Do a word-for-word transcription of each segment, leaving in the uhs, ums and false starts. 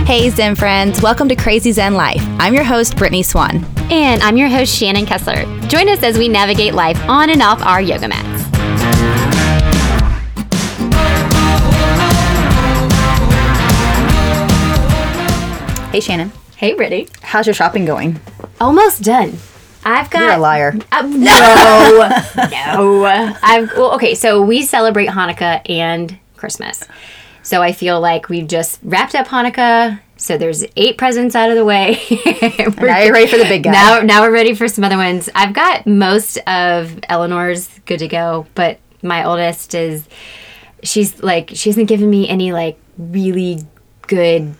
Hey Zen friends, welcome to Crazy Zen Life. I'm your host, Brittany Swan. And I'm your host, Shannon Kessler. Join us as we navigate life on and off our yoga mats. Hey Shannon. Hey Brittany. How's your shopping going? Almost done. I've got... You're a liar. Uh, no. no. I've, well, okay, so we celebrate Hanukkah and Christmas. So I feel like we've just wrapped up Hanukkah. So there's eight presents out of the way. Now you're ready for the big guy. Now, now we're ready for some other ones. I've got most of Eleanor's good to go, but my oldest is, she's like, she hasn't given me any like really good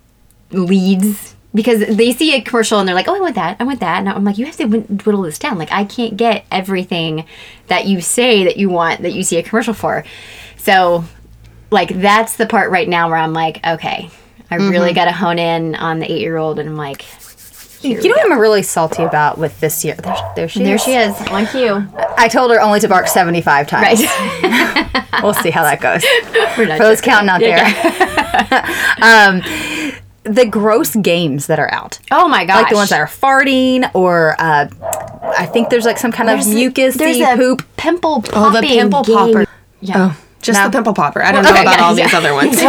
leads. Because they see a commercial and they're like, oh, I want that, I want that. And I'm like, you have to whittle this down. Like, I can't get everything that you say that you want that you see a commercial for. So, like, that's the part right now where I'm like, okay, I mm-hmm. really got to hone in on the eight-year-old. And I'm like, you know what I'm really salty about with this year? There, there she there is. There she is, on cue. I told her only to bark seventy-five times. Right. We'll see how that goes. We're not For those sure. counting out Yeah, there. um, the gross games that are out. Oh my gosh. Like the ones that are farting or uh, I think there's like some kind there's of mucus There's a poop. pimple popping Oh, the pimple game. popper. Yeah. Oh, just No. the pimple popper. I don't Well, know okay, about yeah, all yeah. these other ones.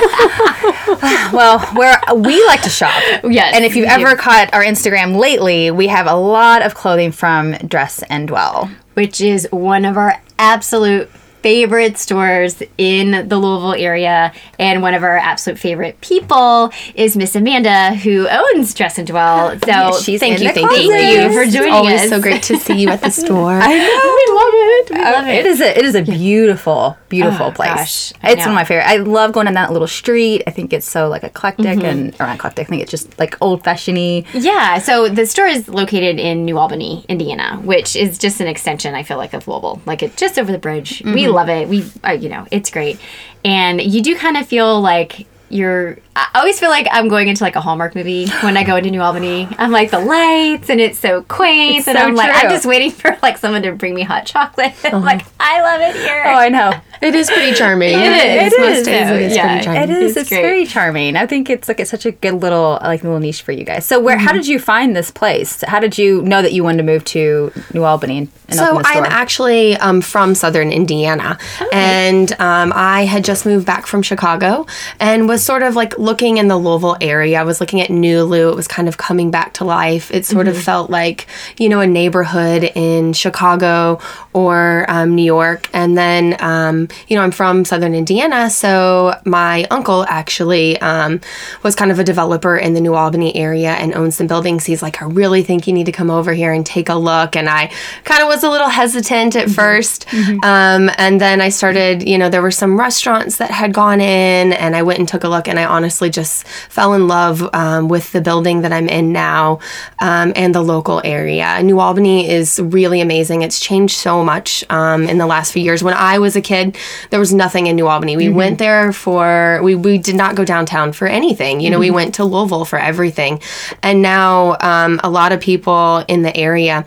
Well, well, where we like to shop. Yes, And if you've we ever do. caught our Instagram lately, we have a lot of clothing from Dress and Dwell. Which is one of our absolute favorite stores in the Louisville area, and one of our absolute favorite people is Miss Amanda, who owns Dress and Dwell. So Yeah, she's thank in you, the thank closet. you for It's joining always us. so great to see you at the store. I know. We love it. We Uh, love it it. is a it is a beautiful, beautiful Oh, place. gosh, I It's one know. of my favorite. I love going down that little street. I think it's so like eclectic Mm-hmm. and or not eclectic. I think it's just like old fashioned-y. Yeah, so the store is located in New Albany, Indiana, which is just an extension, I feel like, of Louisville. Like, it just over the bridge. We love it. We, uh, you know, it's great. And you do kind of feel like you're... I always feel like I'm going into, like, a Hallmark movie when I go into New Albany. I'm like, the lights, and it's so quaint. It's and so I'm like, true. I'm just waiting for, like, someone to bring me hot chocolate. I'm like, I love it here. Oh, I know. It is pretty charming. It is. It Most is. days it is Yeah. pretty charming. It is. It's It's, great. very charming. I think it's like it's such a good little like little niche for you guys. So where? Mm-hmm. How did you find this place? How did you know that you wanted to move to New Albany and, and So open the store? I'm actually um, from Southern Indiana, and um, I had just moved back from Chicago and was sort of like looking in the Louisville area. I was looking at Nulu. It was kind of coming back to life. It sort of felt like, you know, a neighborhood in Chicago or um, New York. And then, um, you know, I'm from Southern Indiana, so my uncle actually um, was kind of a developer in the New Albany area and owns some buildings. He's like, I really think you need to come over here and take a look. And I kind of was a little hesitant at first. Um, and then I started, you know, there were some restaurants that had gone in, and I went and took a look, and I honestly just fell in love um, with the building that I'm in now um, and the local area. New Albany is really amazing. It's changed so much um, in the last few years. When I was a kid, there was nothing in New Albany. We went there for, we, we did not go downtown for anything. You know, we went to Louisville for everything. And now um, a lot of people in the area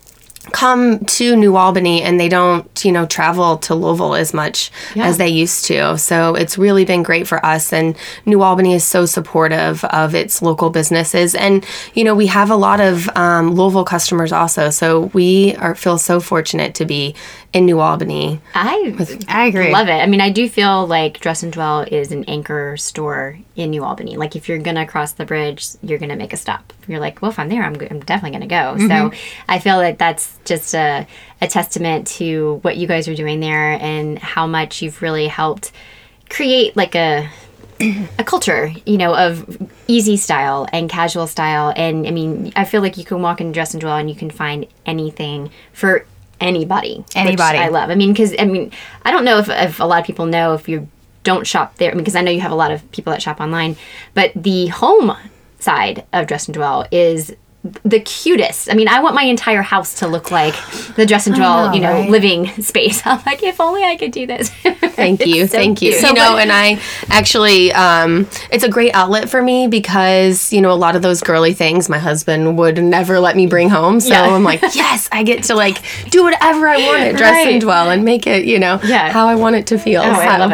come to New Albany, and they don't, you know, travel to Louisville as much Yeah. as they used to. So it's really been great for us. And New Albany is so supportive of its local businesses. And, you know, we have a lot of um, Louisville customers also. So we are feel so fortunate to be in New Albany. I I agree. love it. I mean, I do feel like Dress and Dwell is an anchor store in New Albany. Like, if you're going to cross the bridge, you're going to make a stop. You're like, well, if I'm there, I'm, go- I'm definitely going to go. Mm-hmm. So I feel that that's just a, a testament to what you guys are doing there and how much you've really helped create like a a culture, you know, of easy style and casual style. And I mean, I feel like you can walk in Dress and Dwell and you can find anything for anybody. which Anybody. I love. I mean, because, I mean, I don't know if, if a lot of people know if you don't shop there, because I know you have a lot of people that shop online, but the home side of Dress and Dwell is the cutest. I mean, I want my entire house to look like the Dress and Dwell, know, you know, right? living space. I'm like, if only I could do this. Thank you. It's so Thank you. cute. you know, and I actually, um, it's a great outlet for me because, you know, a lot of those girly things my husband would never let me bring home. So Yeah. I'm like, yes, I get to like do whatever I want at Dress Right. and Dwell and make it, you know, Yeah. how I want it to feel. Oh, I So- love it.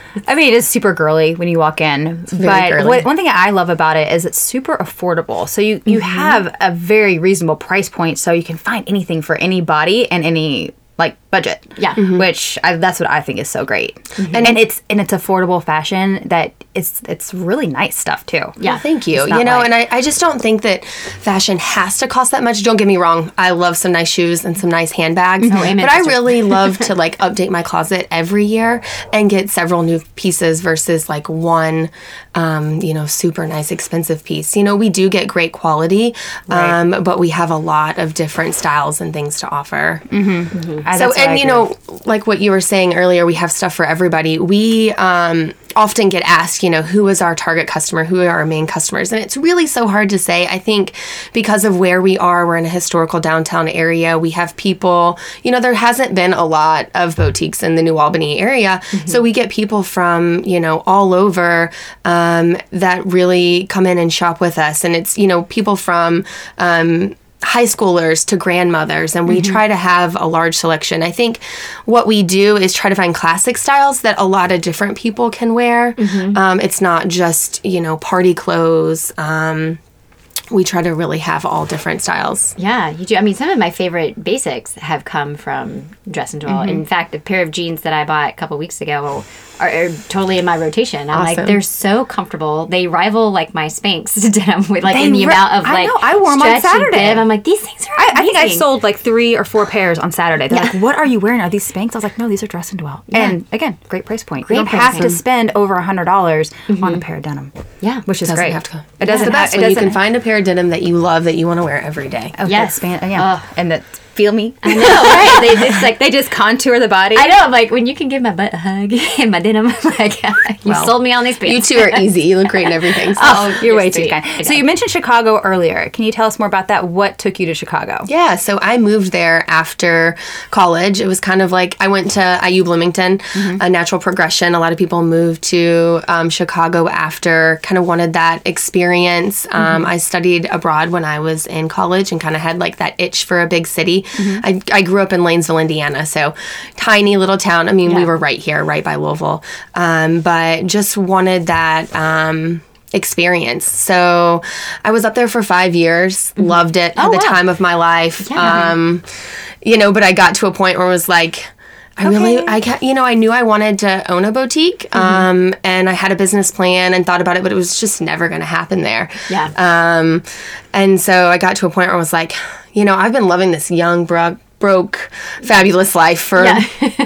I mean, it is super girly when you walk in. very but girly. what, one thing I love about it is it's super affordable. So you, you Mm-hmm. have a very reasonable price point, so you can find anything for any body and any like budget. Yeah. Mm-hmm. Which I, that's what I think is so great. And, and it's and it's affordable fashion that it's it's really nice stuff too. Yeah. Well, thank you. It's not You know, like- and I, I just don't think that fashion has to cost that much. Don't get me wrong. I love some nice shoes and some nice handbags. Oh, amen, but I sister. really love to like update my closet every year and get several new pieces versus like one, um, you know, super nice expensive piece. You know, we do get great quality, um, but we have a lot of different styles and things to offer. I- So, that's what I and you agree. know, like what you were saying earlier, we have stuff for everybody. We um, often get asked, you know, who is our target customer? Who are our main customers? And it's really so hard to say. I think because of where we are, we're in a historical downtown area. We have people, you know, there hasn't been a lot of boutiques in the New Albany area. So we get people from, you know, all over um, that really come in and shop with us. And it's, you know, people from, um, high schoolers to grandmothers, and we try to have a large selection. I think what we do is try to find classic styles that a lot of different people can wear. Um, it's not just, you know, party clothes. Um, we try to really have all different styles. Yeah, you do. I mean, some of my favorite basics have come from Dress and Dwell. In fact, a pair of jeans that I bought a couple weeks ago are, are totally in my rotation. I'm like, Awesome. they're so comfortable. They rival like my Spanx denim with like They in the ri- amount of I like know, I wore 'em on stretch and Saturday. bib. I'm like, these things are I, I think I amazing. sold like three or four pairs on Saturday. They're like, "What are you wearing? Are these Spanx?" I was like, "No, these are Dress and Dwell." And again, great price point. Great you don't price have to point. spend over a hundred dollars on a pair of denim. Yeah. which is Doesn't great. have to. It doesn't. It's the best have, it when you doesn't can find a pair of denim that you love that you want to wear every day. Oh, Yes. that span, yeah, Ugh. and that feel me. I know, right? They just like They just contour the body. I know. I'm like, when you can give my butt a hug and my denim, I'm like, you Well, sold me on these pants. You two are easy. You look great in everything. So. Oh, You're you're way too sweet. kind. I So know. you mentioned Chicago earlier. Can you tell us more about that? What took you to Chicago? Yeah, so I moved there after college. It was kind of like I went to I U Bloomington, a natural progression. A lot of people moved to um, Chicago after, kind of wanted that experience. Um, I studied abroad when I was in college and kind of had like that itch for a big city. I, I grew up in Lanesville, Indiana, so tiny little town. I mean, we Yeah. were right here, right by Louisville, um, but just wanted that. Um, experience. So I was up there for five years, loved it, had the wow. time of my life. Yeah. Um, you know, but I got to a point where it was like, I really, Okay. I ca you know, I knew I wanted to own a boutique, um, and I had a business plan and thought about it, but it was just never going to happen there. Yeah. Um, and so I got to a point where I was like, you know, I've been loving this young, broke, broke, fabulous life for Yeah.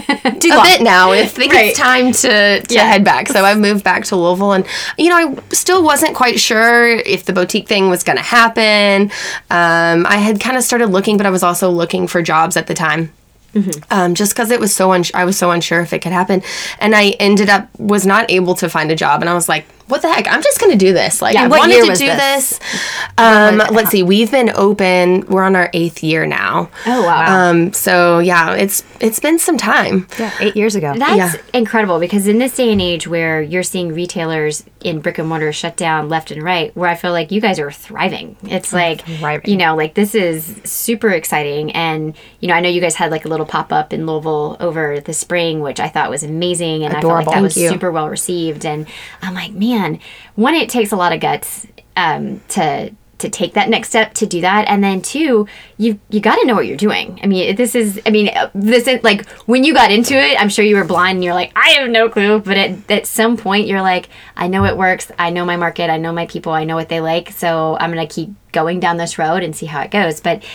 a bit now. I think Right. it's time to, to Yeah. head back. So I moved back to Louisville, and you know, I still wasn't quite sure if the boutique thing was going to happen. Um, I had kind of started looking, but I was also looking for jobs at the time. Um, just because it was so uns- I was so unsure if it could happen, and I ended up was not able to find a job, and I was like, "What the heck? I'm just going to do this." Like, Yeah, I what wanted year to was do this? this. Um, let's see, we've been open. We're on our eighth year now. Oh, wow. Um, so yeah, it's it's been some time. Yeah, eight years ago. That's Yeah. incredible because in this day and age where you're seeing retailers in brick and mortar shut down left and right, where I feel like you guys are thriving. It's like, Thriving. you know, like this is super exciting. And, you know, I know you guys had like a little pop up in Louisville over the spring, which I thought was amazing. And I Adorable. felt like that was Thank you. super well received. And I'm like, man, one, it takes a lot of guts um, to to take that next step to do that, and then two, you you got to know what you're doing. I mean, this is, I mean, uh, this is like when you got into it, I'm sure you were blind and you're like, I have no clue. But at, at some point, you're like, I know it works. I know my market. I know my people. I know what they like. So I'm gonna keep going down this road and see how it goes. But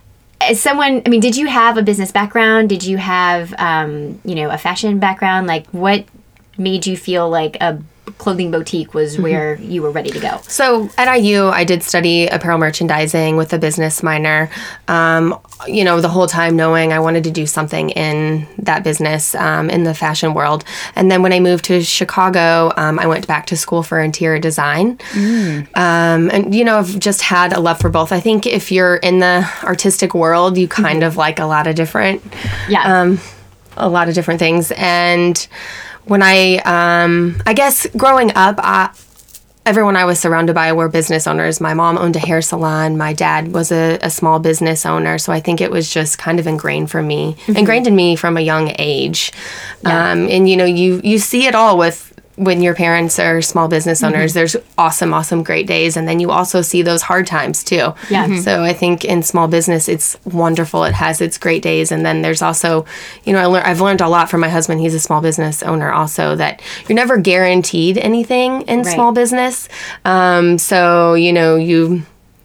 as someone, I mean, did you have a business background? Did you have, um, you know, a fashion background? Like, what made you feel like a clothing boutique was where you were ready to go? So at I U, I did study apparel merchandising with a business minor. Um, you know, the whole time knowing I wanted to do something in that business, um, in the fashion world. And then when I moved to Chicago, um, I went back to school for interior design. Um, and, you know, I've just had a love for both. I think if you're in the artistic world, you kind of like a lot of different Yeah. um, a lot of different things. And when I, um, I guess growing up, I, everyone I was surrounded by were business owners. My mom owned a hair salon. My dad was a, a small business owner. So I think it was just kind of ingrained for me, ingrained in me from a young age. Yeah. Um, and, you know, you, you see it all with when your parents are small business owners, mm-hmm. there's awesome, awesome, great days. And then you also see those hard times too. Yeah. Mm-hmm. So I think in small business, it's wonderful. It has its great days. And then there's also, you know, I lear- I've learned a lot from my husband. He's a small business owner also, that you're never guaranteed anything in Right. small business. Um, so, you know, you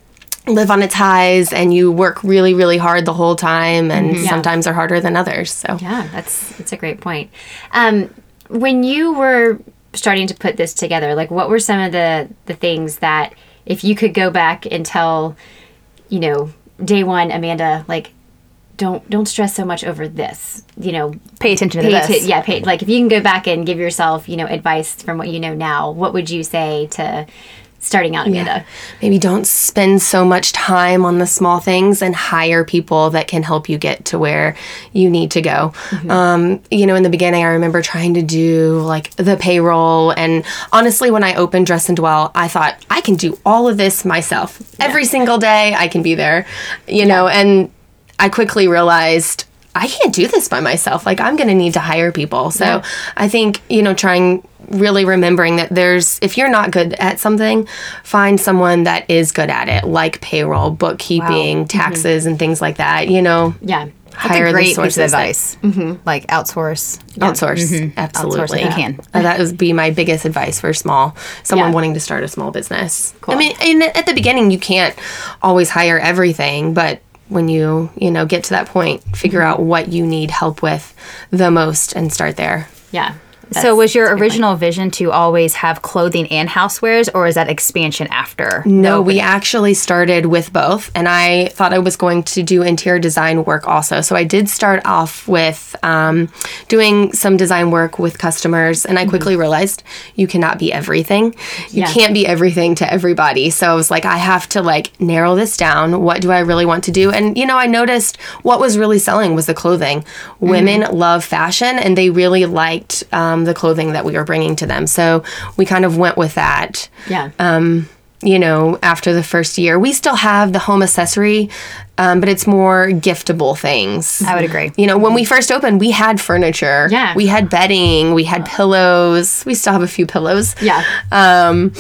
live on its highs and you work really, really hard the whole time. And Mm-hmm. sometimes are harder than others. So Yeah, that's that's a great point. Um, when you were starting to put this together, like what were some of the, the things that if you could go back and tell, you know, day one, Amanda, like, don't don't stress so much over this, you know, Pay attention to pay this. atten- yeah, pay, like if you can go back and give yourself, you know, advice from what you know now, what would you say to starting out, Amanda? maybe don't spend so much time on the small things and hire people that can help you get to where you need to go. Mm-hmm. Um, you know, in the beginning, I remember trying to do like the payroll. And honestly, when I opened Dress and Dwell, I thought I can do all of this myself. Every single day I can be there, you know, and I quickly realized I can't do this by myself. Like, I'm going to need to hire people. So Yeah. I think, you know, trying, really remembering that there's, if you're not good at something, find someone that is good at it, like payroll, bookkeeping, Wow. taxes, and things like that, you know. Yeah. That's hire a the great piece of sources that- advice. Like outsource. Outsource. Absolutely. Outsource if you can. Uh, that would be my biggest advice for small, someone Yeah. wanting to start a small business. Cool. I mean, and at the beginning, you can't always hire everything, but when you, you know, get to that point, figure out what you need help with the most and start there. Yeah. So was your original vision to always have clothing and housewares, or is that expansion after? No, we actually started with both, and I thought I was going to do interior design work also. So I did start off with um, doing some design work with customers, and I quickly realized you cannot be everything. You Yeah. can't be everything to everybody. So I was like, I have to like narrow this down. What do I really want to do? And, you know, I noticed what was really selling was the clothing. Women love fashion, and they really liked um, the clothing that we were bringing to them. So we kind of went with that. Yeah. Um, you know, after the first year, we still have the home accessory, um, but it's more giftable things. I would agree. You know, when we first opened, we had furniture. Yeah. We had bedding. We had pillows. We still have a few pillows. Yeah. Um,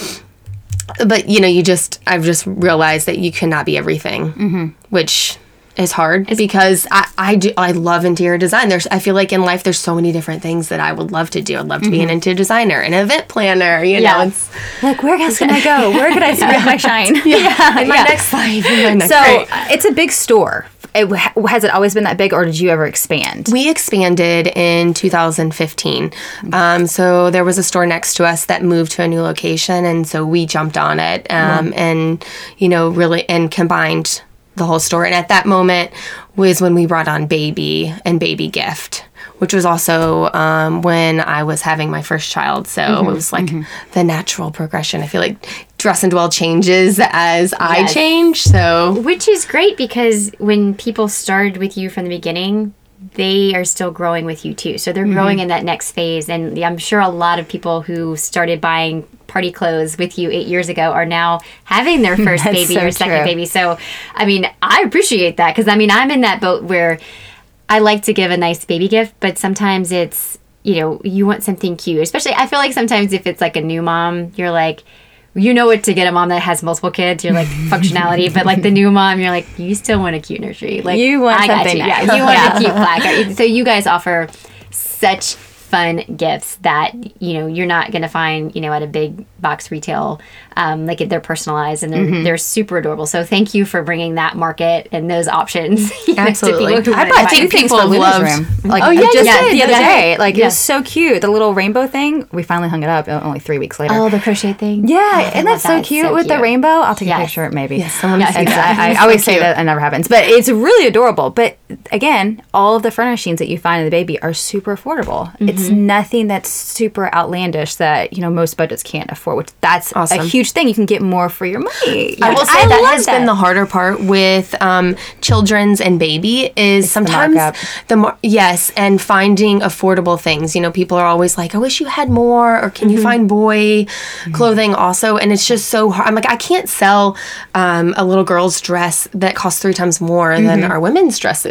but, you know, you just, I've just realized that you cannot be everything, mm-hmm. which is hard because I, I do, I love interior design. There's, I feel like in life, there's so many different things that I would love to do. I'd love to be an interior designer, an event planner, you Yeah. know, it's Like, where else can I go? Where could I spread my shine? in my next life. In my next So Right. uh, it's a big store. It, has it always been that big, or did you ever expand? We expanded in two thousand fifteen. Um, so there was a store next to us that moved to a new location, and so we jumped on it um, and, you know, really, and combined the whole store. And at that moment was when we brought on Baby and Baby Gift, which was also um, when I was having my first child. So Mm-hmm. it was like the natural progression. I feel like Dress and Dwell changes as I Yes. change. So Which is great because when people started with you from the beginning, they are still growing with you too. So they're growing in that next phase. And I'm sure a lot of people who started buying party clothes with you eight years ago are now having their first That's baby so or second true. baby. So, I mean, I appreciate that because I mean, I'm in that boat where I like to give a nice baby gift, but sometimes it's, you know, you want something cute. Especially, I feel like sometimes if it's like a new mom, you're like, you know what to get a mom that has multiple kids. You're like functionality, but like the new mom, you're like, you still want a cute nursery. Like You want I got something you. nice. Yeah, you want Yeah. a cute placard. So you guys offer such fun gifts that you know you're not going to find you know at a big box retail. Um, like they're personalized and they're Mm-hmm. they're super adorable. So thank you for bringing that market and those options. you know, to Absolutely. people who I wanna bought buy two it. things for Luna's loved- room. Like, Oh, yeah, just you the did. other Yeah. day. Like, it Yeah. was so cute. The little rainbow thing. We finally hung it up uh, only three weeks later. Oh, the crochet thing. Yeah, Oh, I and love that's so that. It's cute with the cute. rainbow. I'll take a Yes. picture, maybe. Yes, someone Yes, see yeah. that. I, I So always say cute. that it never happens, but it's really adorable. But again, all of the furnishings that you find in the baby are super affordable. It's nothing that's super outlandish that you know most budgets can't afford. Which that's Awesome. a huge thing. You can get more for your money. I will say that love has been the harder part with um, children's and baby is sometimes markup. the, mar- yes, and finding affordable things. You know, people are always like, "I wish you had more," or "Can you find boy clothing also?" And it's just so hard. I'm like, I can't sell um, a little girl's dress that costs three times more than our women's dresses.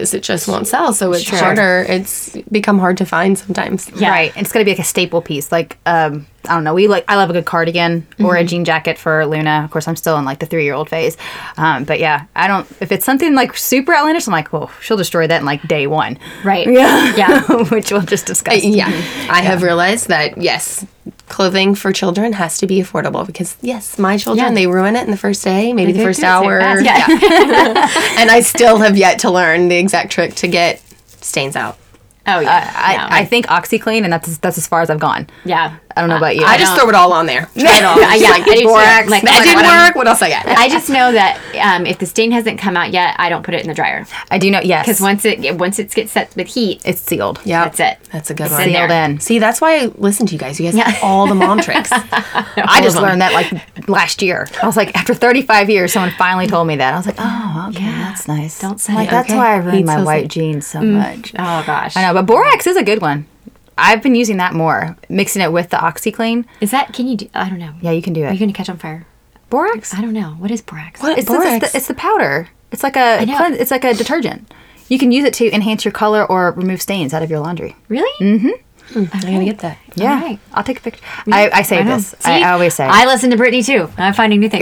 because it just won't sell. So it's Sure. harder. It's become hard to find sometimes. Yeah. Right. And it's going to be like a staple piece. Like, um, I don't know. We like, I love a good cardigan or a jean jacket for Luna. Of course, I'm still in like the three year old phase. Um, but yeah, I don't, if it's something like super outlandish, I'm like, well, she'll destroy that in like day one. Right. Yeah. Yeah. Which we'll just discuss. Yeah. I have realized that, yes, clothing for children has to be affordable because, yes, my children, Yeah. they ruin it in the first day, maybe the They first do it so hour. fast. Yeah. And I still have yet to learn the exact trick to get stains out. Oh, yeah. I, No. I think OxyClean, and that's that's as far as I've gone. yeah. I don't know about you. I just don't- throw it all on there. Try it all. Yeah, yeah, Like, I do too. borax. Like, that like, didn't whatever. work. What else I got? I just know that um, if the stain hasn't come out yet, I don't put it in the dryer. I do know, yes. Because once it once it gets set with heat, it's sealed. Yeah. that's it. That's a good It's one. in there. Sealed in. See, that's why I listen to you guys. You guys have all the mom tricks. I just learned that like last year. I was like, after thirty-five years, someone finally told me that. I was like, oh, okay, that's nice. Don't say I'm like, it. that's Okay. why I ruined Heat my seals white it. jeans so much. Oh gosh. I know, but borax is a good one. I've been using that more, mixing it with the OxyClean. Is that? Can you do? I don't know. Yeah, you can do Are you it. gonna catch on fire? Borax? I don't know. What is borax? What? It's, the, it's, Borax? the, it's the powder. It's like a know. clean- it's like a detergent. You can use it to enhance your color or remove stains out of your laundry. Really? I'm going to get that. Yeah, All right. I'll take a picture. I, I say I know. this. See? I, I always say. I listen to Brittany too. I'm finding new things.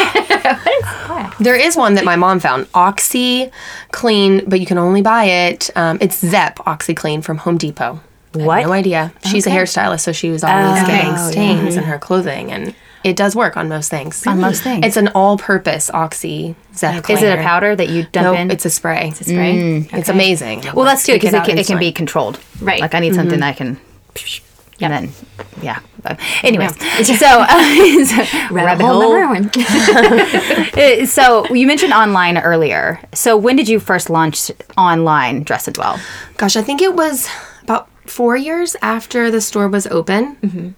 There is one that my mom found. OxyClean, but you can only buy it. Um, it's Zep OxyClean from Home Depot. I had What? no idea. She's a hairstylist, so she was always Oh, getting yeah. stains in her clothing, and it does work on most things. On most things. It's an all-purpose Oxy Zep Is it a cleaner. powder that you dump Nope, in? it's a spray. It's a spray. It's amazing. Well, that's good Take because it, out can, and it can store be controlled. Right. Like I need something that I can. Yeah. And then, yeah. But anyways, so, uh, so rabbit hole hole. number one. Uh, So you mentioned online earlier. So when did you first launch online Dress and Dwell? Gosh, I think it was about four years after the store was open.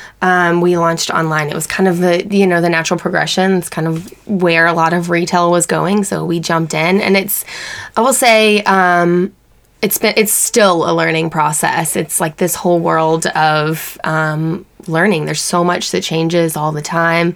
Um, we launched online. It was kind of the, you know, the natural progression. It's kind of where a lot of retail was going. So we jumped in, and it's, I will say, um, it's been, it's still a learning process. It's like this whole world of, um, learning. There's so much that changes all the time.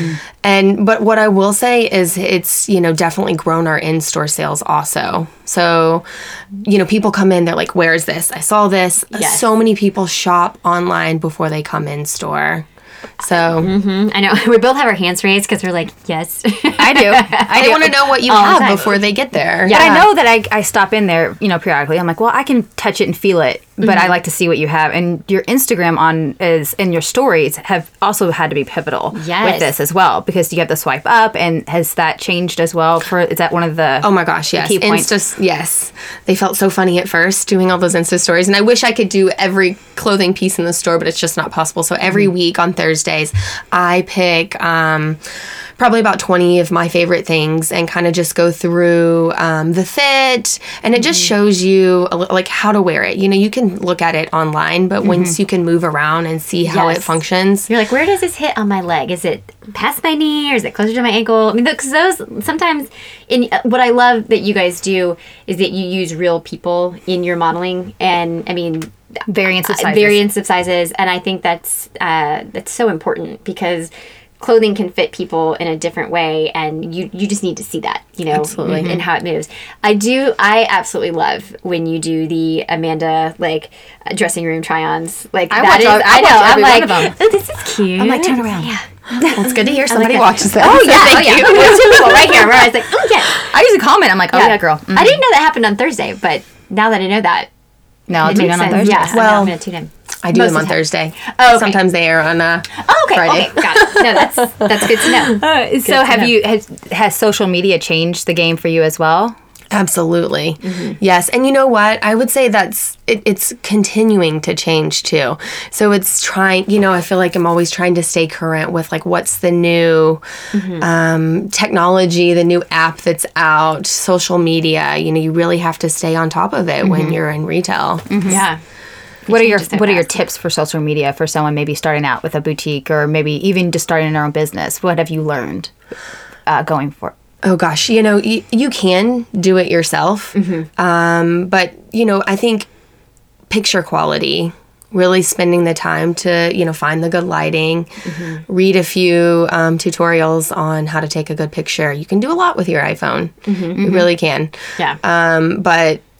And, but what I will say is it's, you know, definitely grown our in-store sales also. So, you know, people come in, they're like, where is this? I saw this. Yes. So many people shop online before they come in store. So I know. We both have our hands raised because we're like, yes. I do. I I do. want to know what you All the have time. before they get there. But I know that I, I stop in there, you know, periodically. I'm like, well, I can touch it and feel it, but I like to see what you have. And your Instagram on is and your stories have also had to be pivotal Yes. with this as well because you have the swipe up, and has that changed as well? For is that one of the Oh my gosh, yes. key points? Insta, yes. They felt so funny at first doing all those Insta stories. And I wish I could do every clothing piece in the store, but it's just not possible. So every week on Thursdays, I pick um, probably about twenty of my favorite things and kind of just go through um, the fit. And it just shows you a li- like how to wear it. You know, you can look at it online, but once you can move around and see how Yes. it functions. You're like, where does this hit on my leg? Is it past my knee or is it closer to my ankle? I mean, because those sometimes, in what I love that you guys do is that you use real people in your modeling, and I mean, variance of uh, sizes? variance of sizes, and I think that's uh, that's so important because clothing can fit people in a different way, and you you just need to see that, you know, Absolutely. and how it moves. I do. I absolutely love when you do the Amanda like uh, dressing room try-ons. Like I that watch is. all- I I know. watch I'm every one like, of them. oh, this is cute. I'm like, turn around. Yeah. Well, it's good to hear somebody that. watches that. Oh So yeah. thank Oh yeah. you. There's two people right here where I was like, oh yeah. I usually comment. I'm like, oh yeah, girl. Mhm. I didn't know that happened on Thursday, but now that I know that, No, I'll it tune makes in on sense. Thursday. Yeah. So Well, now I'm gonna tune in. I do Most them of on the time. Thursday. Oh, okay. Sometimes they air on uh, Oh, okay. Friday. Okay. Got it. No, that's that's good to know. Uh, so to have know. you has, has social media changed the game for you as well? Absolutely. Mm-hmm. Yes. And you know what? I would say that's, it, it's continuing to change too. So it's trying, you know, I feel like I'm always trying to stay current with like what's the new Mm-hmm. um, technology, the new app that's out, social media. You know, you really have to stay on top of it Mm-hmm. when you're in retail. Yeah. What are your changes so What are your fast. tips for social media for someone maybe starting out with a boutique or maybe even just starting their own business? What have you learned uh, going for? Oh gosh, you know, y- you can do it yourself. Mm-hmm. Um, but, you know, I think picture quality, really spending the time to, you know, find the good lighting, Mm-hmm. read a few um, tutorials on how to take a good picture. You can do a lot with your iPhone. You really can. Yeah. Um, but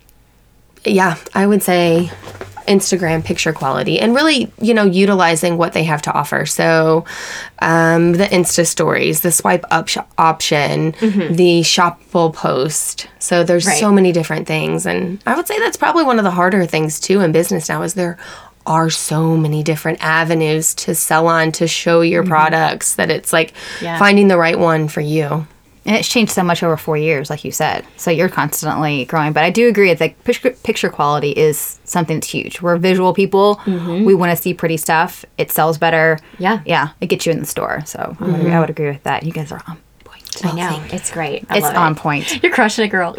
yeah, I would say Instagram picture quality and really, you know, utilizing what they have to offer. So um, the Insta stories, the swipe up sh- option, mm-hmm. the shoppable post. So there's right. so many different things. And I would say that's probably one of the harder things too in business now is there are so many different avenues to sell on, to show your mm-hmm. products that it's like yeah. finding the right one for you. And it's changed so much over four years, like you said. So you're constantly growing. But I do agree that picture, picture quality is something that's huge. We're visual people. Mm-hmm. We want to see pretty stuff. It sells better. Yeah. Yeah. It gets you in the store. So mm-hmm. I, would, I would agree with that. You guys are on point. I know. It's great. I it's love on it. point. You're crushing it, girl.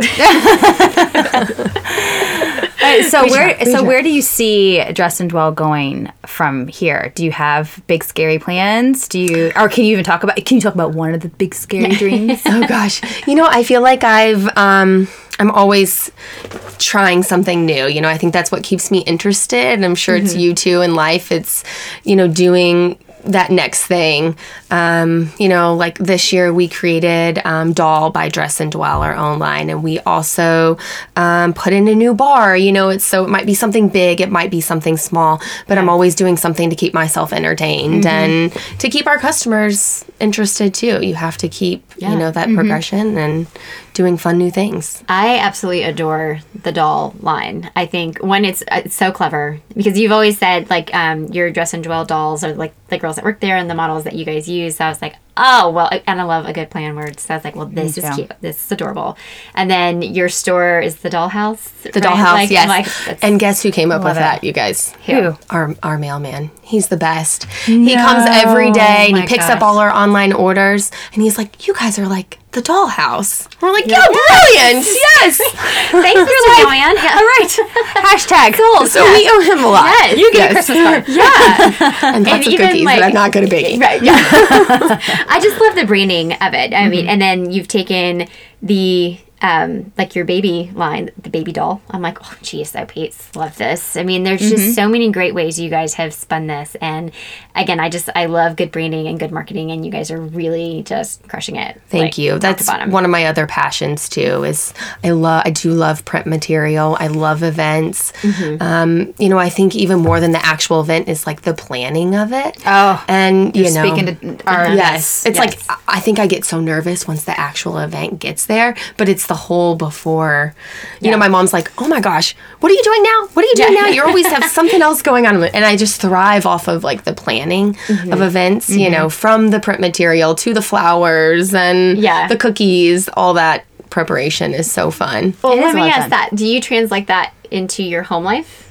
Right, so we where try, so try. where do you see Dress and Dwell going from here? Do you have big scary plans? Do you or can you even talk about can you talk about one of the big scary dreams? Oh gosh. You know, I feel like I've um I'm always trying something new. You know, I think that's what keeps me interested. I'm sure mm-hmm. it's you too in life. It's, you know, doing that next thing. Um, you know, like this year we created um, Doll by Dress and Dwell, our own line, and we also um, put in a new bar. You know, it's so it might be something big, it might be something small, but yeah. I'm always doing something to keep myself entertained mm-hmm. and to keep our customers interested too. You have to keep, yeah. you know, that mm-hmm. progression and doing fun new things. I absolutely adore the Doll line. I think when it's it's so clever because you've always said like um, your Dress and Dwell dolls are like the girls that work there and the models that you guys use. So I was like, oh, well, and I love a good play on words. So I was like, well, this is cute. This is adorable. And then your store is the Dollhouse. The right? Dollhouse, like, yes. Like, and guess who came up with it. that, you guys? Who? Our our mailman. He's the best. No. He comes every day and Oh he picks my up gosh. all our online orders. And he's like, you guys are like the Dollhouse. We're like, yeah, brilliant. Yes. Thanks, Mister Joanne. All right. Hashtag sold. So we owe him a lot. Yes. You get Yes. a Christmas card. Yeah. And lots And of even, cookies like- that I'm not good at baking. Right, yeah. I just love the branding of it. I mean, and then you've taken the, um, like your baby line, the baby doll. I'm like, oh, geez, so Pete's love this. I mean, there's just so many great ways you guys have spun this. And again, I just, I love good branding and good marketing, and you guys are really just crushing it. Thank like, you. top to That's bottom. one of my other passions too. Is I love I do love print material. I love events. Mm-hmm. Um, you know, I think even more than the actual event is like the planning of it. Oh, and you you're know, speaking to our yes, it's yes. like I I think I get so nervous once the actual event gets there, but it's the whole before. You Yeah. know, my mom's like, "Oh my gosh, what are you doing now? What are you doing Yeah. now? You always have something else going on," and I just thrive off of like the planning Mm-hmm. of events. You know, from the print material to the flowers and Yeah. the cookies, all that preparation is so fun. Well, It is let a me lot of ask fun. that. Do you translate that into your home life?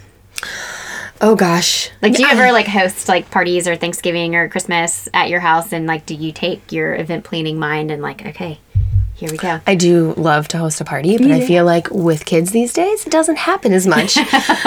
Oh gosh. Like, do you I- ever like host like parties or Thanksgiving or Christmas at your house, and like, do you take your event planning mind and like, okay, here we go? I do love to host a party, but I feel like with kids these days, it doesn't happen as much.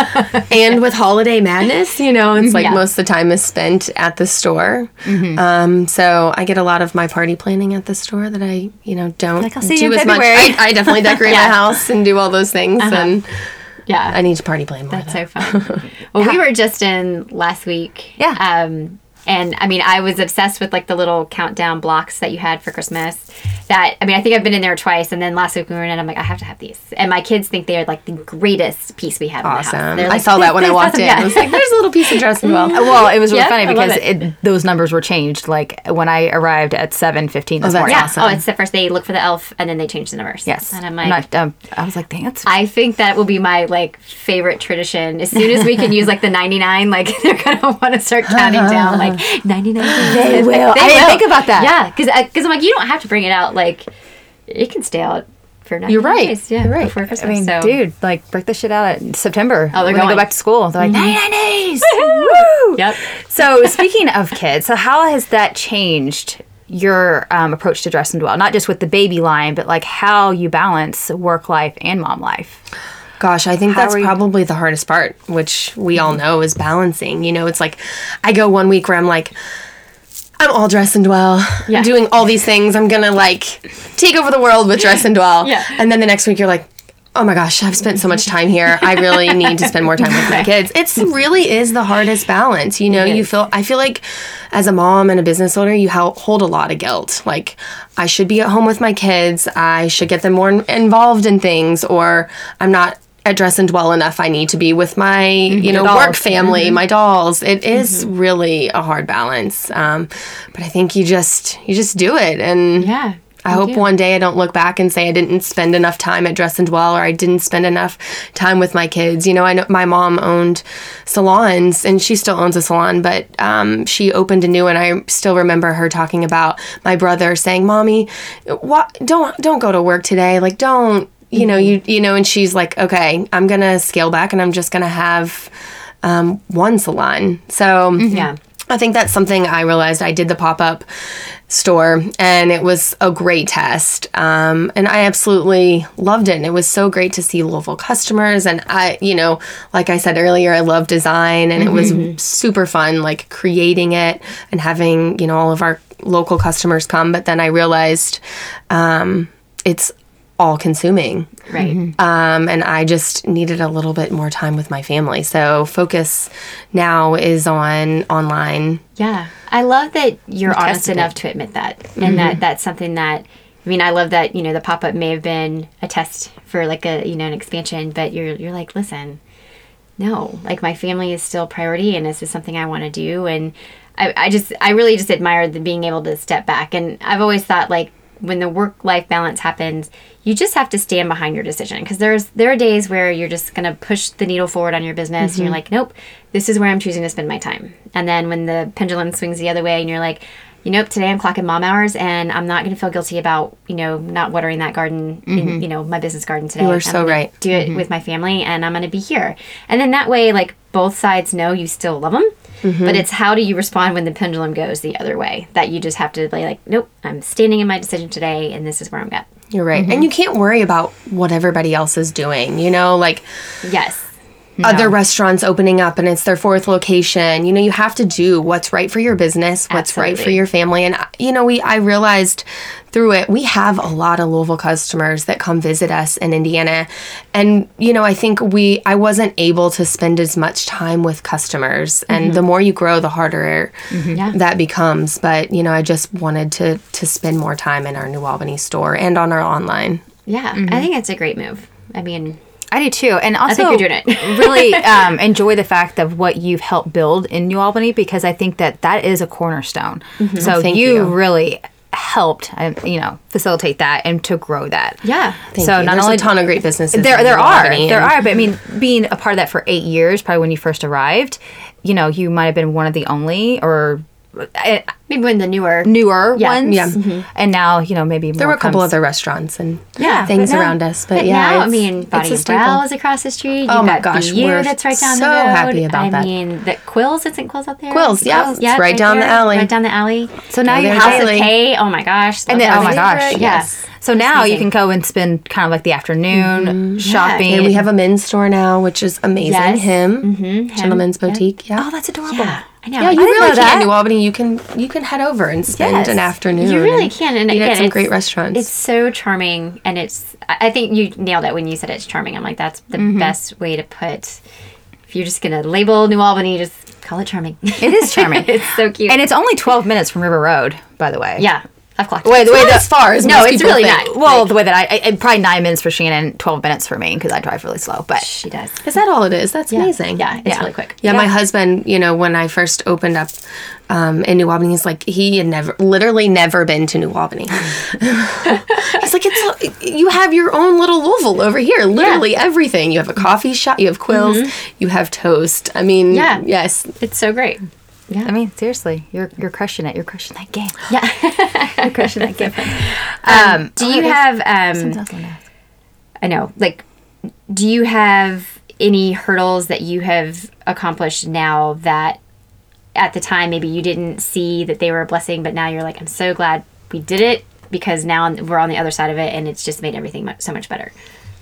And with holiday madness, you know, it's like Yeah. most of the time is spent at the store. Um, so I get a lot of my party planning at the store that I, you know, don't Like, I'll see you do in as much. February. I, I definitely decorate Yeah. my house and do all those things, and Yeah, I need to party plan more. that's so fun. Well, we were just in last week. Yeah. Um, and I mean, I was obsessed with like the little countdown blocks that you had for Christmas. That I mean, I think I've been in there twice, and then last week we were in, and I'm like, I have to have these. And my kids think they are like the greatest piece we have in the house. Awesome. They're I like, saw that when I "This, walked this, in. yeah." I was like, there's a little piece of Dress and Dwell. Well, it was really Yeah, funny I love because it. it, those numbers were changed. Like when I arrived at seven fifteen this that's morning. Yeah. awesome. Oh, it's the first they look for the elf, and then they change the numbers. Yes. And I'm I'm like, not, um, I was like, dang, that's I think that will be my like favorite tradition. As soon as we can use like the ninety-nine, like they're gonna want to start counting down like ninety-nine. They will. I didn't think about that. Yeah, because because I'm like, you don't have to bring it out. Like it can stay out for ninety You're right. days. Yeah, You're right. before I Christmas. mean, so. dude, like break this shit out at September. Oh, they're when they going. go back to school. They're like ninety-nine days. Woo! Yep. So speaking of kids, so how has that changed your um, approach to Dress and Dwell? Not just with the baby line, but like how you balance work life and mom life. Gosh, I think How that's are you- probably the hardest part, which we all know is balancing. You know, it's like I go one week where I'm like, I'm all Dress and Dwell. Yeah. I'm doing all these things. I'm going to like take over the world with Dress and Dwell. Yeah. And then the next week you're like, oh my gosh, I've spent so much time here. I really need to spend more time with my kids. It really is the hardest balance. You know, It you is. feel, I feel like as a mom and a business owner, you hel- hold a lot of guilt. Like, I should be at home with my kids. I should get them more in- involved in things, or I'm not at Dress and Dwell enough. I need to be with my, you know, dolls. work family, my dolls. It is really a hard balance. Um, but I think you just, you just do it. And Yeah. I hope one day I don't look back and say I didn't spend enough time at Dress and Dwell, or I didn't spend enough time with my kids. You know, I know my mom owned salons, and she still owns a salon, but um, she opened a new one. I still remember her talking about my brother saying, "Mommy, what, don't don't go to work today. Like, don't, you know, you you know." And she's like, "Okay, I'm gonna scale back, and I'm just gonna have um, one salon." So Yeah. I think that's something I realized. I did the pop-up store, and it was a great test. Um, and I absolutely loved it. And it was so great to see Louisville customers. And I, you know, like I said earlier, I love design, and mm-hmm. it was super fun, like creating it and having, you know, all of our local customers come. But then I realized um, it's all consuming. Right. Um, and I just needed a little bit more time with my family. So focus now is on online. Yeah. I love that you're You honest tested enough it. to admit that. And that that's something that, I mean, I love that, you know, the pop-up may have been a test for like a, you know, an expansion, but you're, you're like, listen, no, like my family is still priority, and this is something I want to do. And I, I just, I really just admire the being able to step back. And I've always thought, like, when the work-life balance happens, you just have to stand behind your decision, because there's there are days where you're just going to push the needle forward on your business, and you're like, nope, this is where I'm choosing to spend my time. And then when the pendulum swings the other way, and you're like, you know, today I'm clocking mom hours, and I'm not going to feel guilty about, you know, not watering that garden, in, you know, my business garden today. You are I'm so gonna right. Do it with my family, and I'm going to be here. And then that way, like, both sides know you still love them. Mm-hmm. But it's how do you respond when the pendulum goes the other way, that you just have to be like, nope, I'm standing in my decision today, and this is where I'm at. You're right. And you can't worry about what everybody else is doing, you know, like Yes. other restaurants opening up and it's their fourth location. You know, you have to do what's right for your business, what's right for Absolutely. your family. And, you know, we I realized through it, we have a lot of Louisville customers that come visit us in Indiana. And, you know, I think we, I wasn't able to spend as much time with customers. And the more you grow, the harder Yeah. that becomes. But, you know, I just wanted to, to spend more time in our New Albany store and on our online. Yeah. I think it's a great move. I mean, I do too, and also think you're doing it. really um, enjoy the fact of what you've helped build in New Albany, because I think that that is a cornerstone. So Thank you, you. really helped, uh, you know, facilitate that and to grow that. yeah. Thank So you. not There's only a ton of great businesses. there in there New are Albany, there and- are, but I mean, being a part of that for eight years, probably when you first arrived, you know, you might have been one of the only or uh, Maybe when the newer. newer Yeah. ones, Yeah. and now you know maybe There more were a couple comes- other restaurants and Yeah, things but now- around us, but, But yeah, now, I it's- mean, Body it's a and staple. Brow is across the street. You've Oh my got gosh, B U we're that's right down so the road. happy about I that. mean, the Quills, isn't Quills up there? Quills, yeah. It's right down the there, alley. Right down the alley. So now Go you there have House of daily. K. Oh my gosh. And then, love oh my that. gosh, Yeah. yes. So now you amazing. can go and spend kind of like the afternoon shopping. And we have a men's store now, which is amazing. Yes. Him, Mhm. Gentleman's Him. Boutique. Yeah. oh, that's adorable. Yeah. I know. Yeah, I you didn't really know can. that. New Albany, you can you can head over and spend Yes. an afternoon. You really and can. And eat again, at some it's- great restaurants. It's so charming, and it's. I I think you nailed it when you said it's charming. I'm like, that's the Mm-hmm. best way to put. If you're just gonna label New Albany, just call it charming. It is charming. It's so cute. And it's only twelve minutes from River Road, by the way. yeah, I've clocked. Wait, the way not that as far as No, most it's people really think. not. well, the way that I, I probably nine minutes for Shannon, twelve minutes for me because I drive really slow. But She does. Is that all it is? That's amazing. Yeah, it's Yeah. really quick. Yeah, my husband, you know, when I first opened up um, in New Albany, he's like, he had never, literally never been to New Albany. He's like, it's you have your own little Louisville over here. Literally everything. You have a coffee shop. You have Quills. You have Toast. I mean, Yeah. yes. It's so great. I mean, seriously, you're you're crushing it. You're crushing that game. Yeah. You're crushing that game. Um, do oh, you there's have? something Um, else I wanted to ask. I know. Like, do you have any hurdles that you have accomplished now that, at the time, maybe you didn't see that they were a blessing, but now you're like, I'm so glad we did it because now we're on the other side of it, and it's just made everything much, so much better.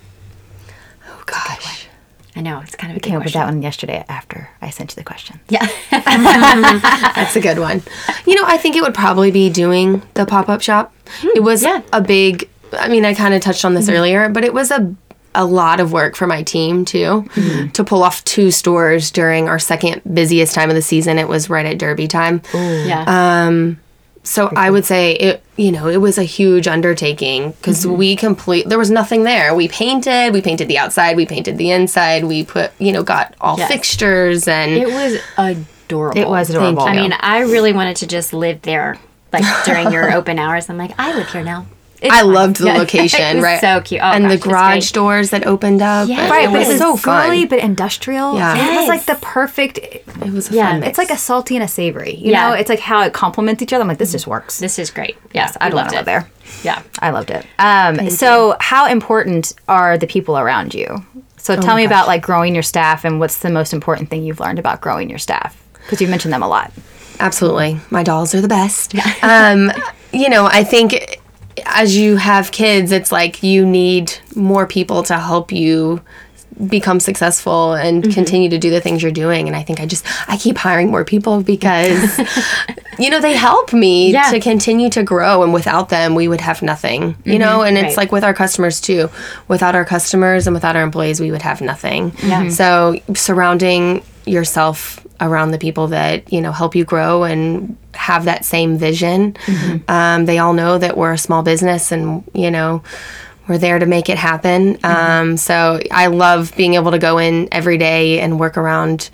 Oh, gosh. I know it's kind of a Came good up with question. that one yesterday after I sent you the question. Yeah. That's a good one. You know, I think it would probably be doing the pop up shop. It was yeah. a big, I mean, I kind of touched on this earlier, but it was a a lot of work for my team too to pull off two stores during our second busiest time of the season. It was right at Derby time. yeah. Um, so I would say it, you know, it was a huge undertaking because mm-hmm. we complete, there was nothing there. We painted, we painted the outside, we painted the inside, we put, you know, got all yes. fixtures and. It was adorable. It was adorable. I mean, I really wanted to just live there, like during your open hours. I'm like, I live here now. It's I fun. loved the Yeah. location, It was right? so cute. Oh, and gosh, the it's garage great. doors that opened up. Yeah. and Right, it but was it's so so girly fun. but industrial. Yeah. It was Yes. like the perfect. It was a Yeah. fun mix. It's like a salty and a savory. You Yeah. know, it's like how it complements each other. I'm like, this just works. This is great. Yes, Yeah, I'd I want loved to live it. there. Yeah. I loved it. Um, so, how important are the people around you? So, tell my me gosh. about like growing your staff and what's the most important thing you've learned about growing your staff? Because you mentioned them a lot. Absolutely. My dolls are the best. um, you know, I think as you have kids, it's like you need more people to help you become successful and mm-hmm. continue to do the things you're doing. And I think I just, I keep hiring more people because, you know, they help me Yeah. to continue to grow. And without them, we would have nothing, you Mm-hmm. know, and it's Right. like with our customers too. Without our customers and without our employees, we would have nothing. Yeah. So surrounding yourself around the people that, you know, help you grow and have that same vision. Mm-hmm. Um, they all know that we're a small business and, you know, we're there to make it happen. Mm-hmm. Um, so I love being able to go in every day and work around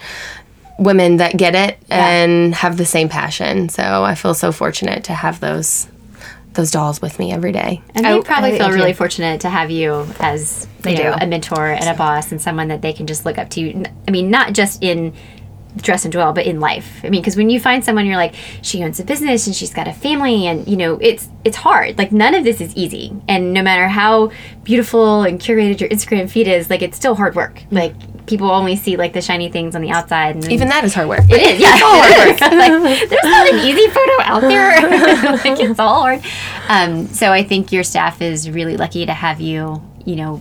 women that get it Yeah. and have the same passion. So I feel so fortunate to have those those dolls with me every day. And they I- probably I- feel I do. really fortunate to have you as They you know, do. a mentor and a boss and someone that they can just look up to. N- I mean, not just in Dress and Dwell, but in life. I mean, because when you find someone, you're like, she owns a business and she's got a family, and you know, it's it's hard. Like none of this is easy, and no matter how beautiful and curated your Instagram feed is, like it's still hard work. Like people only see like the shiny things on the outside, and then- Even that is hard work. It is, yeah. It's all hard work. Like, there's not an easy photo out there. Like, it's all hard. Um, so I think your staff is really lucky to have you, you know,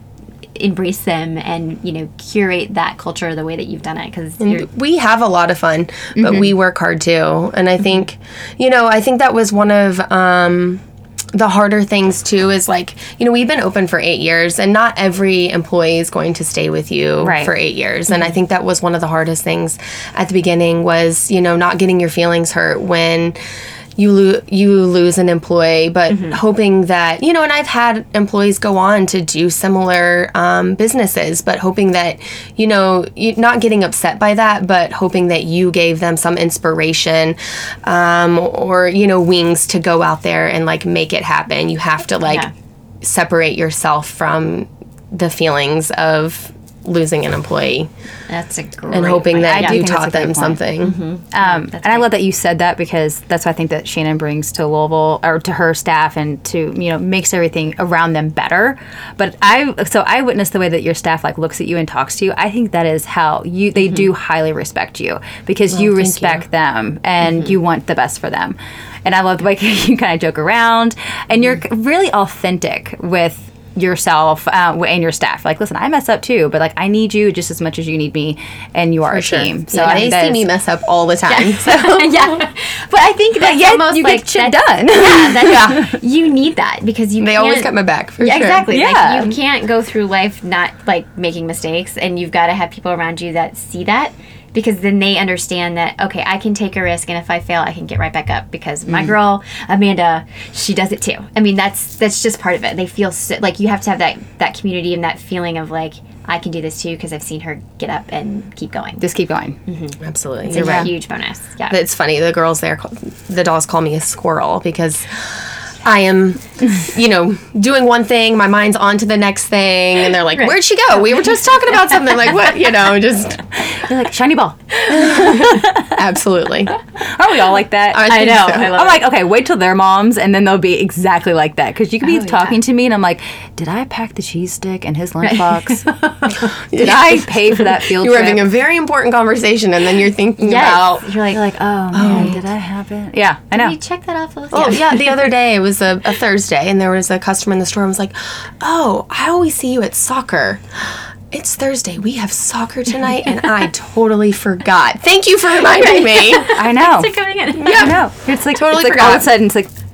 embrace them and, you know, curate that culture the way that you've done it. Because you're We have a lot of fun, but we work hard too. And I think, you know, I think that was one of um, the harder things too is like, you know, we've been open for eight years and not every employee is going to stay with you Right. for eight years. And I think that was one of the hardest things at the beginning was, you know, not getting your feelings hurt when you lo- you lose an employee, but hoping that, you know, and I've had employees go on to do similar um, businesses, but hoping that, you know, you, not getting upset by that, but hoping that you gave them some inspiration um, or, you know, wings to go out there and like make it happen. You have to like Yeah. separate yourself from the feelings of losing an employee that's a great and hoping point. that I do you think that's taught a great them point. something. Um, and I love that you said that because that's what I think that Shannon brings to Louisville or to her staff and to, you know, makes everything around them better. But I, so I witnessed the way that your staff like looks at you and talks to you. I think that is how you, they do highly respect you because you thank respect you. them and you want the best for them. And I love the way you kind of joke around and you're really authentic with yourself uh, and your staff. Like, listen, I mess up too, but like I need you just as much as you need me, and you are a Sure. team. So Yeah, I they think that see is- me mess up all the time. yeah, but I think that's yet almost you like get shit that's- done. Yeah, that's, you need that because you They can't, always got my back for Yeah, sure. exactly. Yeah. Like you can't go through life not like making mistakes, and you've got to have people around you that see that. Because then they understand that, okay, I can take a risk, and if I fail, I can get right back up. Because my girl, Amanda, she does it too. I mean, that's that's just part of it. They feel so, like you have to have that, that community and that feeling of like, I can do this too because I've seen her get up and keep going. Just keep going. Absolutely. It's a right. huge bonus. Yeah. It's funny. The girls there, call- the dolls call me a squirrel because I am, you know, doing one thing, my mind's on to the next thing, and they're like, Right. "Where'd she go? We were just talking about something." Like, what? You know, just You're like shiny ball. absolutely. Are we all like that? I think know. so. I love I'm like, okay, wait till they're moms, and then they'll be exactly like that. Because you could be Oh, talking to me, and I'm like, did I pack the cheese stick in his lunchbox? Did I pay for that field You were trip? having a very important conversation, and then you're thinking Yes. about. You're like, You're like, oh man, did I have it? Yeah, I know. you check that off the list. Oh yeah, the other day it was a, a Thursday, and there was a customer in the store and was like, "Oh, I always see you at soccer. It's Thursday. We have soccer tonight, and I totally forgot. Thank you for reminding me." I know. It's coming in. I know. It's like Totally it's like all of a forgot. sudden it's like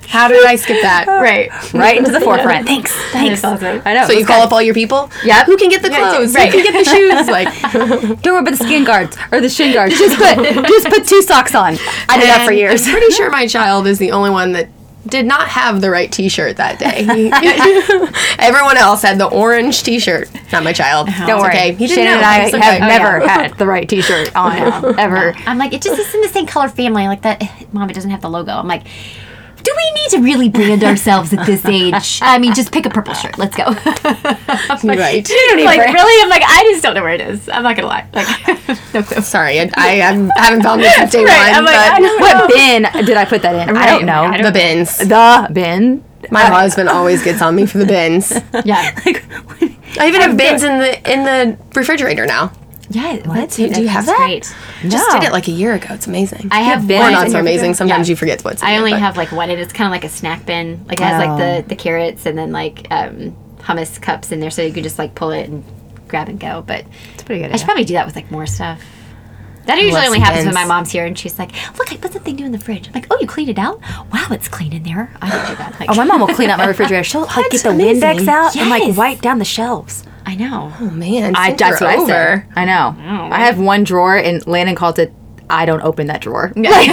How did I skip that? Right. Right into the forefront. Thanks. Thanks. is awesome. I know. So it you was call good. up all your people? Yep. Who can get the Yeah, clothes? right. Who can get the shoes? Like, Don't worry about the skin guards or the shin guards. Just put just put two socks on. I did that for and years. I'm pretty sure my child is the only one that did not have the right T-shirt that day. Everyone else had the orange T-shirt. Not my child. Don't It's worry. okay. He didn't Shannon know. and I It's have okay. never had the right T-shirt on ever. I'm like, it just is in the same color family. Like that, Mom, it doesn't have the logo. I'm like, do we need to really brand ourselves at this age? I mean, just pick a purple shirt. Let's go. Right. You don't need like, really? I'm like, I just don't know where it is. I'm not going to lie. Like, no clue. Sorry, I, I haven't haven't found this since day Right, one. I'm like, I but don't What bin did I put that in? I don't know. I don't the bins. The bin. My husband always gets on me for the bins. Yeah. Like, I even have bins in the in the refrigerator now. Yeah. What? Do, do you have that? Great. Just No. did it like a year ago. It's amazing. I have bins or one. not in so your amazing. Sometimes Yeah. you forget what's. In I it, only but- have like one, and it's kind of like a snack bin. Like it has Oh. like the the carrots and then like um, hummus cups in there, so you could just like pull it and grab and go. But It's pretty good. I should probably do that with like more stuff. That usually love only some happens when bins. my mom's here and she's like, "Look, I put something new in the fridge." I'm like, "Oh, you cleaned it out? Wow, it's clean in there." I don't do that. Like, Oh, my mom will clean out my refrigerator. She'll like That's get the amazing. Windex out and like Yes. wipe down the shelves. I know. Oh man, I since that's you're what over. I said. I know. Oh, I have one drawer, and Landon calls it. I don't open that drawer.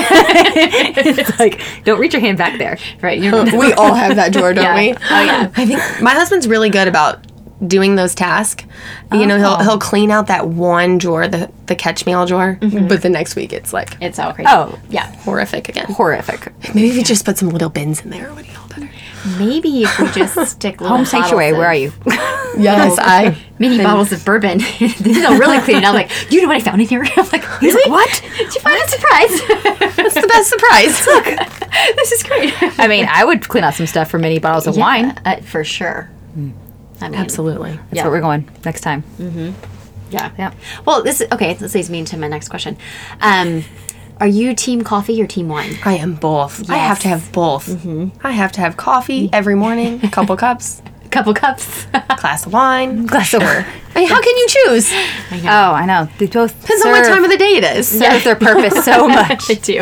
It's like, don't reach your hand back there. Right? You're We all have that drawer, don't Yeah. we? Oh, yeah. I think my husband's really good about doing those tasks. You know, he'll he'll clean out that one drawer, the the catch meal drawer, but the next week it's like It's all crazy. Oh, yeah. horrific again. horrific. Maybe if you just put some little bins in there, it would be all better. Maybe if we just stick little Home sanctuary. bottles Where of- are you? Yes, I. Mini bottles of bourbon. They'll really clean it out. Like, you know what I found in here? I'm like, He's like, what? did you find a surprise? That's the best surprise. Look, This is great. I mean, I would clean out some stuff for mini bottles of wine. Uh, for sure. I mean, absolutely. That's yeah. where we're going next time. Yeah. Yeah. Well, this is okay. This leads me into my next question. Um, are you team coffee or team wine? I am both. I have to have both. I have to have coffee every morning, a couple cups, A couple cups. glass of wine. Glass of wine. I mean, how can you choose? Oh, I know. They both Depends serve, on what time of the day it is. serve their purpose so much. I do.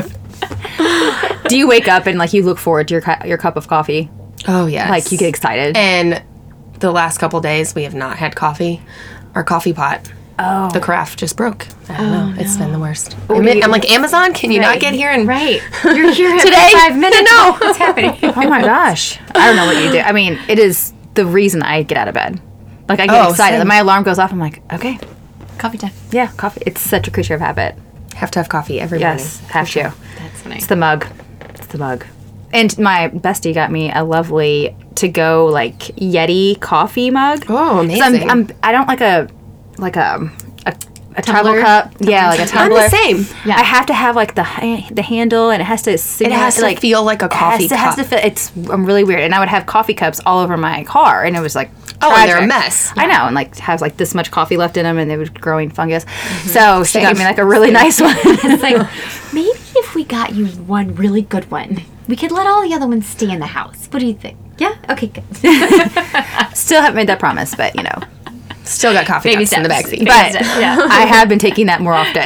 Do you wake up and like you look forward to your cu- your cup of coffee? Oh yes. Like you get excited. And the last couple days we have not had coffee. Our coffee pot, oh, the carafe just broke. I don't know. It's been the worst. do I'm, you- I'm like, Amazon, can you not Right. get here and Right. You're here Today? every five minutes. No. What's happening? oh my gosh. I don't know what you do. I mean, it is the reason I get out of bed. Like I get Oh, excited. same. My alarm goes off. I'm like, okay, Coffee time. yeah, coffee. It's such a creature of habit. have to have coffee every Yes, morning? have to. That's funny. It's the mug. It's the mug. And my bestie got me a lovely to go like Yeti coffee mug. Oh, 'Cause amazing. I'm, I'm I don't like a like a a, a travel Tumbler? cup. Yeah, like a I'm tumbler. the same. Yeah. I have to have like the ha- the handle, and it has to. It has to feel like a coffee it has, cup. It has to feel. It's I'm really weird, and I would have coffee cups all over my car, and it was like Oh, and they're a tragic. mess. I know, and like has like this much coffee left in them, and they were growing fungus. Mm-hmm. So she got Same. me like a really nice one. It's like, maybe if we got you one really good one, we could let all the other ones stay in the house. What do you think? Yeah? Okay, good. Still haven't made that promise, but you know, Still got coffee Baby cups in the steps. backseat. Baby but steps, yeah. I have been taking that more often.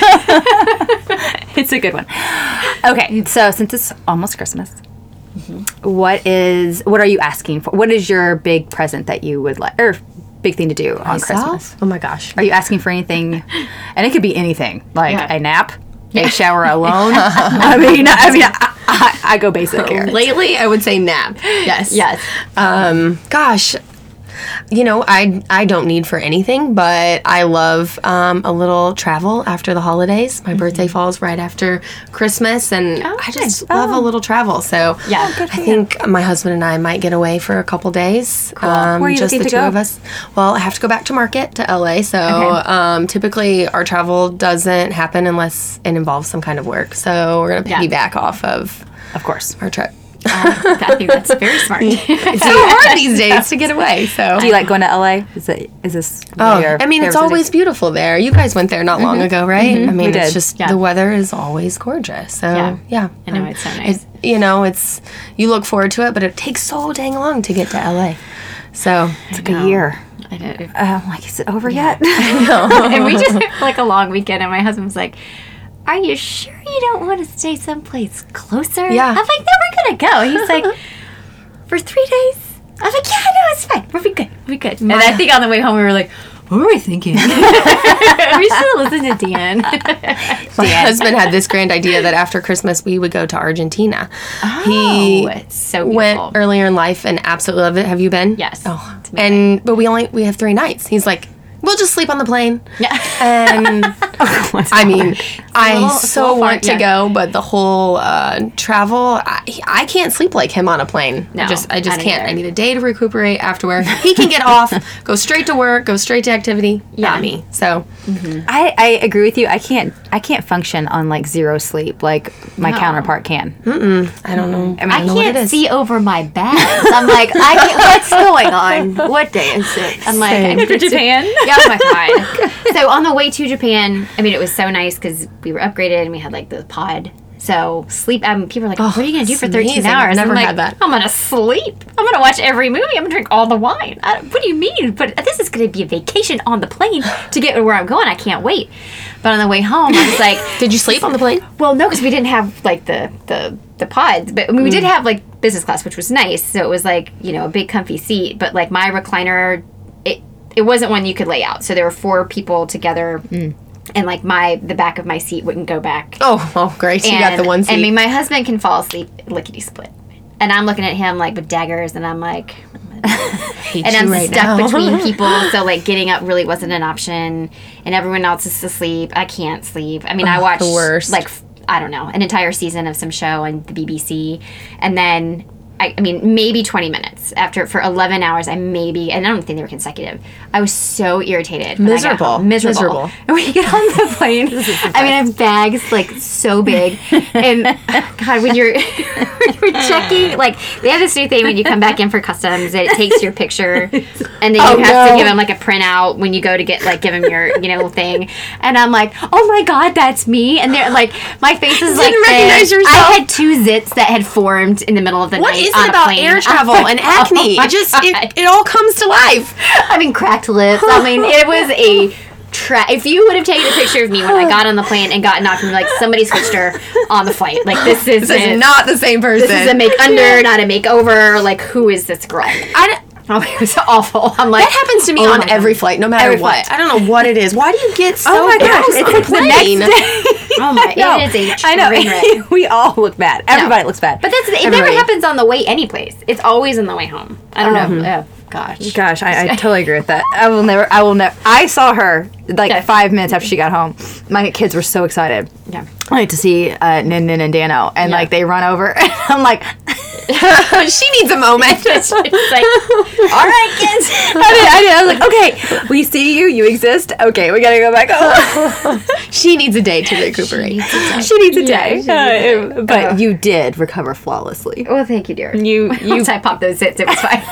Yeah. It's a good one. Okay, so since it's almost Christmas, what is what are you asking for? What is your big present that you would like, or big thing to do on Christmas? Oh my gosh. Are you asking for anything? And it could be anything, like Yeah. a nap, a shower alone. I mean, I mean, I, I, I go basic here. Lately, I would say nap. Yes. Yes. Um, gosh, you know, I I don't need for anything, but I love um, a little travel after the holidays. My birthday falls right after Christmas, and Oh, I just nice. love a little travel. So Yeah. Oh, good I think my husband and I might get away for a couple days. Um, Where are you just looking the to two go? of us. Well, I have to go back to market to L A. So Okay. um, typically our travel doesn't happen unless it involves some kind of work. So we're gonna Yeah. piggyback off of Of course. our trip. Uh, I think that's very smart. It's so hard these days to get away. So Do you like going to L A? Is it is this? Oh, your I mean, it's favorite always city? beautiful there. You guys went there not long ago, right? I mean, We it's did. just Yeah. the weather is always gorgeous. So, Yeah. yeah. I know, Um, it's so nice. it- you know, it's, you look forward to it, but it takes so dang long to get to L A. So, It's like a year. I know. Uh, I'm like, is it over yet? And we just had like a long weekend, and my husband was like, "Are you sure you you don't want to stay someplace closer? Yeah. I'm like, no, we're gonna go. He's like, for three days. I'm like, yeah, no, it's fine. We'll be good. We'll be good. And I think on the way home we were like, what were we thinking? We should have listened to Dan. My husband had this grand idea that after Christmas we would go to Argentina. Oh, he it's so beautiful. went earlier in life and absolutely loved it. Have you been? Yes. Oh, It's amazing. and but we only we have three nights. He's like, we'll just sleep on the plane. Yeah. And I mean, I little- it's a so little want far, to yeah. go, but the whole uh, travel, I, I can't sleep like him on a plane. No, I just, I just I don't can't. either. I need a day to recuperate afterward. He can get off, go straight to work, go straight to activity. Yeah. Not me. So I, I agree with you. I can't I can't function on like zero sleep like my No. counterpart can. I don't know. I mean, I I don't know what it can't is. see over my bags. I'm like, I can't, what's going on? What day is it? I'm like, Same. I For Japan? Yeah, oh my god. So on the way to Japan, I mean, it was so nice because we were upgraded and we had like the pod. So sleep. Um, people are like, what are you gonna do it's for thirteen amazing. hours? I've never I'm like, had that. I'm gonna sleep. I'm gonna watch every movie. I'm gonna drink all the wine. I, what do you mean? But this is gonna be a vacation on the plane to get to where I'm going. I can't wait. But on the way home, I was like, Did you sleep on the plane? well, no, because we didn't have like the the the pods, but I mean, we did have like business class, which was nice. So it was like, you know, a big comfy seat, but like my recliner, it it wasn't one you could lay out. So there were four people together, and like my the back of my seat wouldn't go back. Oh, oh, great. You got the one seat. I mean, my husband can fall asleep lickety split, and I'm looking at him like with daggers, and I'm like. hate And you I'm right stuck now. between people, so like getting up really wasn't an option, and everyone else is asleep. I can't sleep. I mean, I watched the worst. like f- I don't know an entire season of some show on the B B C, and then I, I mean maybe twenty minutes after for eleven hours. I maybe and I don't think they were consecutive. I was so irritated. when I got Miserable. home. miserable, Miserable. And we get on the plane. I mean, I have bags like so big, and God, when you're when you're checking, like they have this new thing when you come back in for customs, it takes your picture, and then you Oh, have no. to give them like a printout when you go to get like give them your you know thing. And I'm like, oh my God, that's me. And they're like, my face is like Didn't recognize this. yourself. I had two zits that had formed in the middle of the What night. is on it a about plane. air travel I'm and like, acne? oh my it just God. it, it all comes to life. I mean, cracked lips. I mean, it was a tra- if you would have taken a picture of me when I got on the plane and gotten off, you'd be like, somebody switched her on the flight. Like, this is This is not the same person. This is a make under, not a makeover. Like, who is this girl? I don't- Oh, it was awful. I'm like, that happens to me oh on my God. every flight, no matter Every what. flight. I don't know what it is. Why do you get so Oh my gosh, gross it's on like a the next plane? day. Oh my, No, it is a I know. train wreck. We all look bad. Everybody looks bad. But that's it. Everybody. Never happens on the way any place. It's always on the way home. I don't Um, know. Oh gosh. Gosh, I, I totally agree with that. I will never. I will never. I saw her like Okay. five minutes after she got home. My kids were so excited. Yeah. Like to see uh, Nin Nin and Dano, and Yeah. like they run over, and I'm like, She needs a moment. It's like, all right, kids. I did, I did. I was like, okay, we see you. You exist. Okay, we gotta go back home. She needs a day to recuperate. She needs a Yeah, day. she needs a Uh, but you did recover flawlessly. Well, thank you, dear. You you Once I popped those hits, it was fine.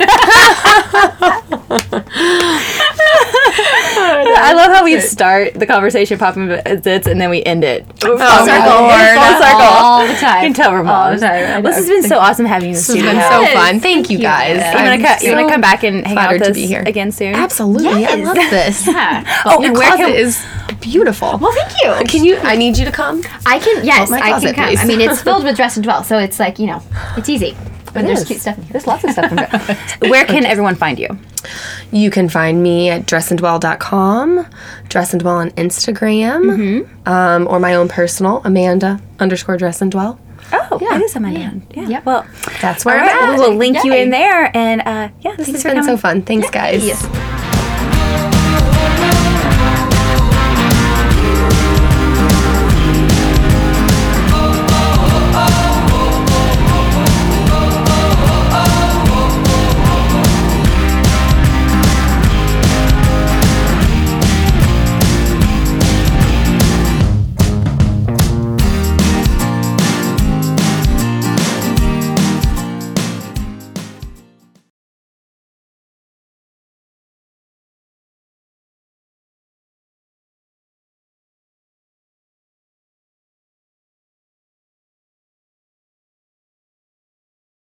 I love how we start the conversation popping zits and then we end it. Full Oh, circle. Lord. Full circle. All the time. You can tell we're All moms. the time. I This has know. been so awesome having you in the This has studio. been so Yes. fun. Thank you guys. Yeah. You I'm want to co- you want so to come back and hang out flattered with to us be here. again soon? Absolutely. I Yes. love this. Yeah. Oh, Your and where closet can is beautiful. Well, thank you. Can you? I need you to come. I can, yes, Oh, my I can closet, come. please. I mean, it's filled with dress and dwell, so it's like, you know, it's easy. But there's is. cute stuff in here. There's lots of stuff. In there. Where can everyone find you? You can find me at dress and dwell dot com, Dress and Dwell on Instagram, um, or my own personal, Amanda underscore Dress and Dwell. Oh, yeah. It is on my hand. Yeah. Yep. Well, That's all where right. I'm at. We will link you Yay. in there. And uh, yeah, This thanks has for been coming. so fun. Thanks, guys. Yes.